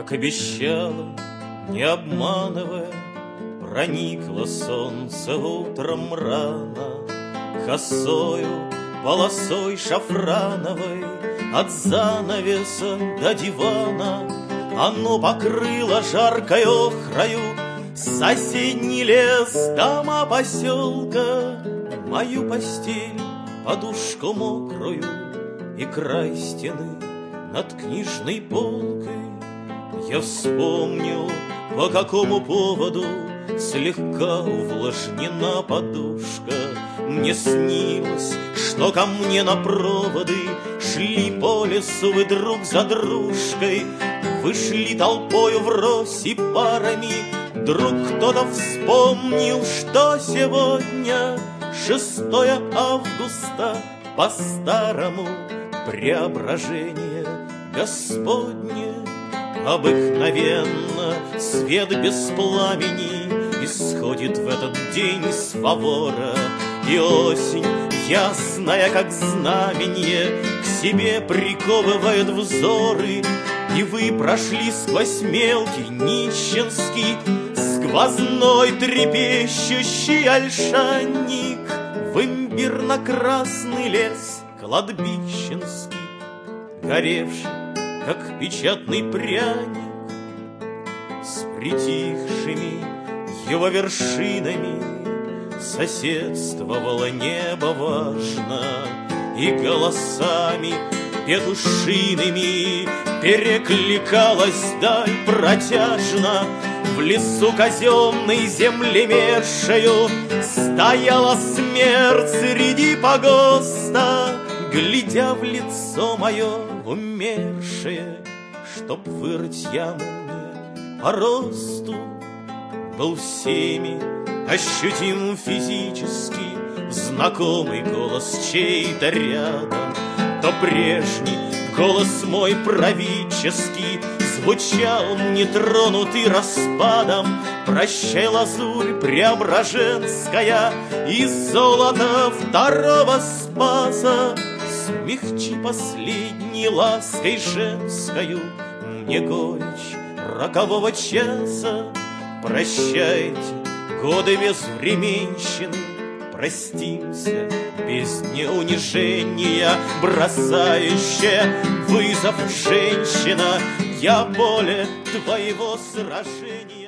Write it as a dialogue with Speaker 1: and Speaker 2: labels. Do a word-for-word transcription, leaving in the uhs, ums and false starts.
Speaker 1: как обещала, не обманывая, проникло солнце утром рано, косою, полосой шафрановой, от занавеса до дивана. Оно покрыло жаркой охрою соседний лес, дома поселка, мою постель, подушку мокрую и край стены над книжной полкой. Я вспомнил, по какому поводу слегка увлажнена подушка. Мне снилось, что ко мне на проводы шли по лесу вы друг за дружкой. Вы шли толпою врозь и парами. Вдруг кто-то вспомнил, что сегодня шестое августа, по-старому преображение Господне. Обыкновенно свет без пламени исходит в этот день с фавора, и осень, ясная как знаменье, к себе приковывает взоры. И вы прошли сквозь мелкий нищенский, сквозной трепещущий ольшанник в имбирно-красный лес кладбищенский, горевший, как печатный пряник, с притихшими его вершинами соседствовало небо важно, и голосами петушиными перекликалась даль протяжно. В лесу казенной землемершею стояла смерть среди погоста, глядя в лицо мое умершее, чтоб вырыть яму мне по росту. Был всеми ощутим физически знакомый голос чей-то рядом. То прежний голос мой правительский звучал, нетронутый распадом. Прощай, лазурь преображенская, и золото второго Спаса, смягчи последней лаской женскою мне горечь рокового часа. Прощайте, годы безвременщины, простимся без неунижения, бросающая вызов женщина. Я более твоего сражения